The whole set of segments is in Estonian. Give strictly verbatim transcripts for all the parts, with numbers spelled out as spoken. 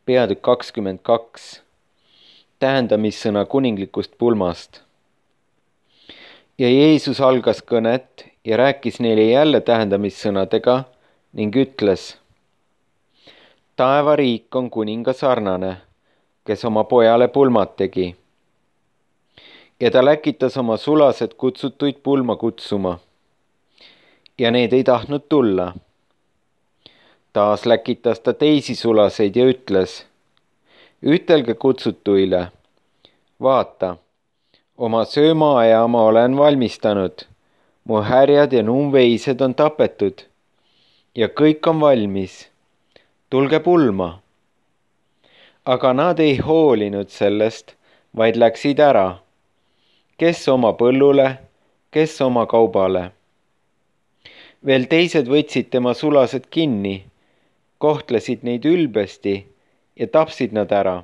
peatükk kakskümmend kaks. Tähendamissõna kuninglikust pulmast. Ja Jeesus algas kõnet ja rääkis neile jälle tähendamissõnadega ning ütles: taevariik on kuninga sarnane, kes oma pojale pulmad tegi. Ja ta läkitas oma sulased kutsutuid pulma kutsuma. Ja need ei tahtnud tulla. Taas läkitas ta teisi sulaseid ja ütles: ütelge kutsutuile, vaata, oma söömaaja ma olen valmistanud, mu härjad ja numbveised on tapetud ja kõik on valmis, tulge pulma. Aga nad ei hoolinud sellest, vaid läksid ära, kes oma põllule, kes oma kaubale. Veel teised võtsid tema sulased kinni, kohtlesid neid ülbesti ja tapsid nad ära.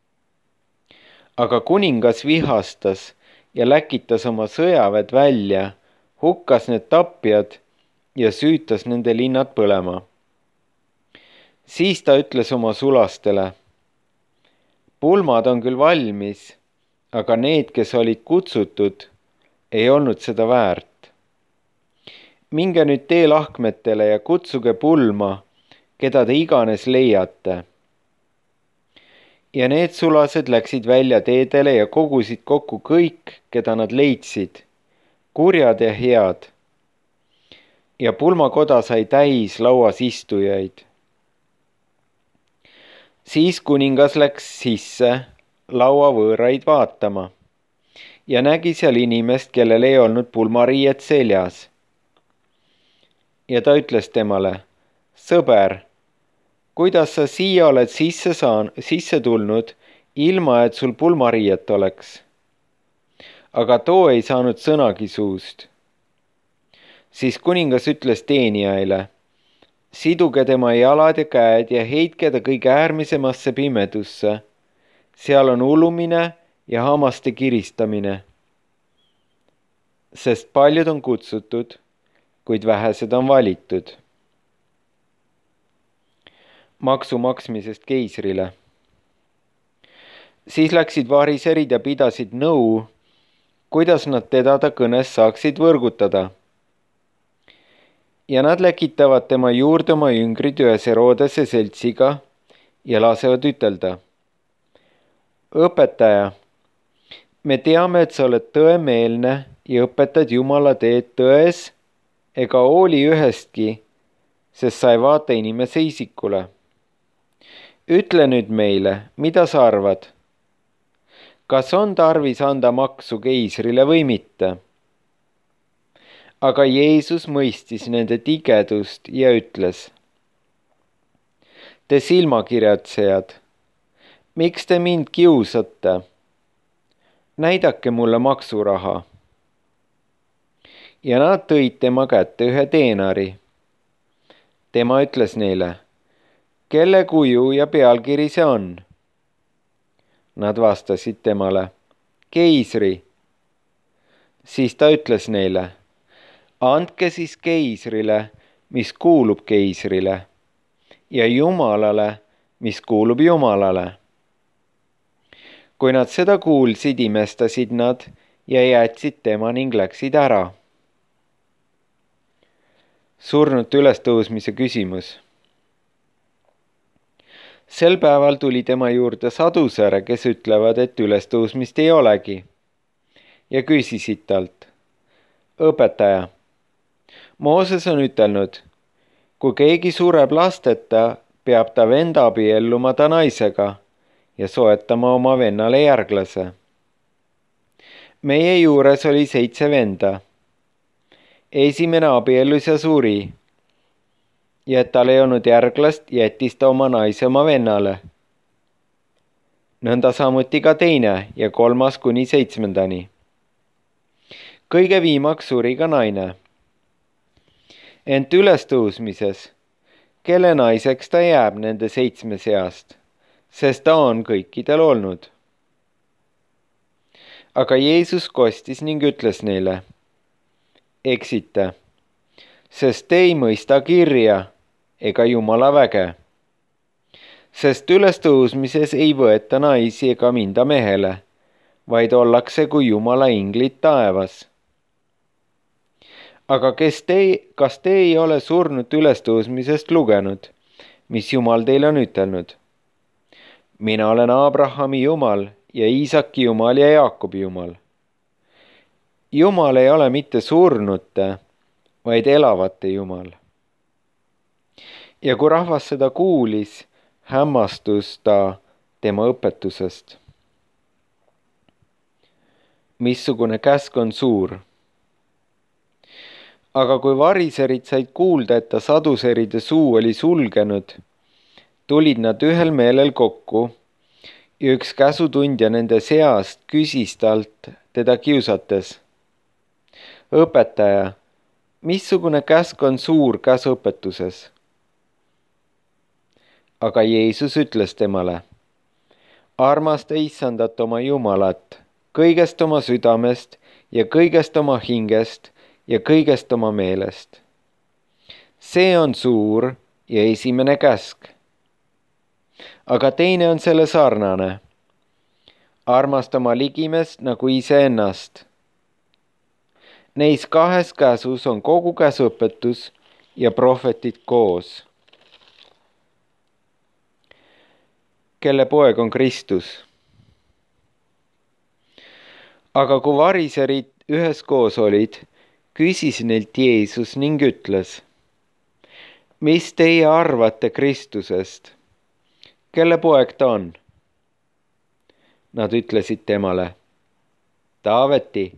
Aga kuningas vihastas ja läkitas oma sõjaväed välja, hukkas need tapjad ja süütas nende linnad põlema. Siis ta ütles oma sulastele: pulmad on küll valmis, aga need, kes olid kutsutud, ei olnud seda väärt. Minge nüüd teelahkmetele ja kutsuge pulma, keda te iganes leiate. Ja need sulased läksid välja teedele ja kogusid kokku kõik, keda nad leidsid, kurjad ja head. Ja pulmakoda sai täis lauas istujaid. Siis kuningas läks sisse lauavõõraid vaatama ja nägi seal inimest, kellel ei olnud pulmariiet seljas. Ja ta ütles temale: sõber, kuidas sa siia oled sisse, saan, sisse tulnud, ilma et sul pulmariiet oleks? Aga too ei saanud sõnagi suust. Siis kuningas ütles teenijaile: siduge tema jalad ja käed ja heitke ta kõige äärmisemasse pimedusse. Seal on ulumine ja hammaste kiristamine. Sest paljud on kutsutud, kuid vähesed on valitud. Maksu maksmisest keisrile. Siis läksid variserid ja pidasid nõu, kuidas nad teda ta kõnes saaksid võrgutada. Ja nad läkitavad tema juurde oma jüngrid ühes Herodese seltsiga ja lasevad ütelda: õpetaja, me teame, et sa oled tõemeelne ja õpetad Jumala teed tões ega hooli ühestki, sest sa ei vaata inimese isikule. Ütle nüüd meile, mida sa arvad? Kas on tarvis anda maksu keisrile või mitte? Aga Jeesus mõistis nende tigedust ja ütles: te silmakirjatsejad, miks te mind kiusate? Näidake mulle maksuraha. Ja nad tõid tema kätte ühe teenari. Tema ütles neile: kelle kuju ja pealkiri see on? Nad vastasid temale: keisri. Siis ta ütles neile: andke siis keisrile, mis kuulub keisrile, ja Jumalale, mis kuulub Jumalale. Kui nad seda kuulsid, imestasid nad ja jätsid tema ning läksid ära. Surnute ülestõusmise küsimus. Sel päeval tuli tema juurde sadusere, kes ütlevad, et ülestõusmist ei olegi, ja küsisid talt: õpetaja, Mooses on ütelnud, kui keegi sureb lasteta, peab ta vend abielluma ta naisega ja soetama oma vennale järglase. Meie juures oli seitse venda. Esimene abiellus ja suri, ja et tal ei olnud järglast, jättis ta oma naise oma vennale. Nõnda samuti ka teine ja kolmas kuni seitsmendani. Kõige viimaks suri ka naine. Ent ülestõusmises, kelle naiseks ta jääb nende seitsme seast, sest ta on kõikidel olnud. Aga Jeesus kostis ning ütles neile: eksite, sest te ei mõista kirja ega Jumala väge. sest ülestõusmises ei võeta naisi ega minda mehele, vaid ollakse kui Jumala inglid taevas. Aga kes te, kas te ei ole surnud ülestõusmisest lugenud, mis Jumal teile on ütelnud? Mina olen Abrahami Jumal ja Iisaki Jumal ja Jaakobi Jumal. Jumal ei ole mitte surnute, vaid elavate Jumal. Ja kui rahvas seda kuulis, hämmastus ta tema õpetusest. Missugune käsk on suur? Aga kui variserid said kuulda, et ta saduseride suu oli sulgenud, tulid nad ühel meelel kokku ja üks käsutundja nende seast küsis talt teda kiusates. Õpetaja, missugune käsk on suur käsuõpetuses? Aga Jeesus ütles temale, armasta Issandat oma Jumalat kõigest oma südamest ja kõigest oma hingest ja kõigest oma meelest. See on suur ja esimene käsk. Aga teine on selle sarnane. Armasta oma ligimest nagu iseennast. Neis kahes käsus on kogu käsuõpetus ja prohvetid koos. Kelle poeg on Kristus? Aga kui variserid üheskoos olid, küsis neilt Jeesus ning ütles, mis teie arvate Kristusest? Kelle poeg ta on? Nad ütlesid temale, Taaveti.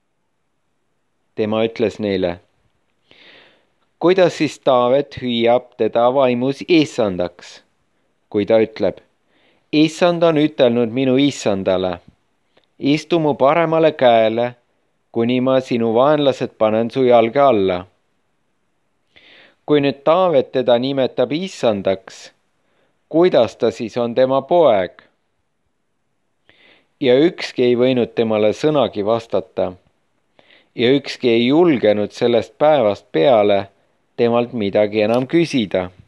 Tema ütles neile, kuidas siis Taavet hüüab teda vaimus issandaks, kui ta ütleb, Issand on ütelnud minu issandale, istu mu paremale käele, kuni ma sinu vaenlased panen su jalge alla. Kui nüüd Taavet teda nimetab issandaks, kuidas ta siis on tema poeg? Ja ükski ei võinud temale sõnagi vastata ja ükski ei julgenud sellest päevast peale temalt midagi enam küsida.